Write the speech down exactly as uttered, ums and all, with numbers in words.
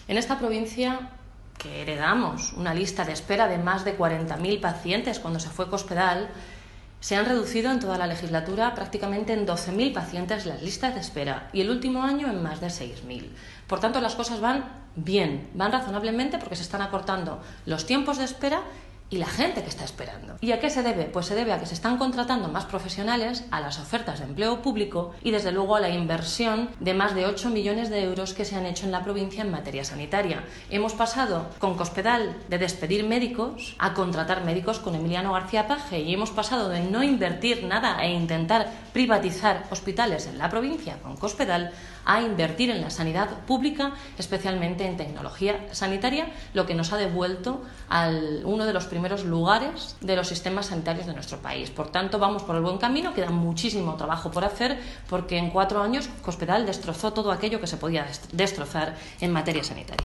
En esta provincia, que heredamos una lista de espera de más de cuarenta mil pacientes cuando se fue Cospedal, se han reducido en toda la legislatura prácticamente en doce mil pacientes las listas de espera y el último año en más de seis mil. Por tanto, las cosas van bien, van razonablemente porque se están acortando los tiempos de espera y la gente que está esperando. ¿Y a qué se debe? Pues se debe a que se están contratando más profesionales, a las ofertas de empleo público y desde luego a la inversión de más de ocho millones de euros que se han hecho en la provincia en materia sanitaria. Hemos pasado con Cospedal de despedir médicos a contratar médicos con Emiliano García Paje y hemos pasado de no invertir nada e intentar privatizar hospitales en la provincia con Cospedal a invertir en la sanidad pública, especialmente en tecnología sanitaria, lo que nos ha devuelto a uno de los primeros lugares de los sistemas sanitarios de nuestro país. Por tanto, vamos por el buen camino, queda muchísimo trabajo por hacer, porque en cuatro años Cospedal destrozó todo aquello que se podía destrozar en materia sanitaria.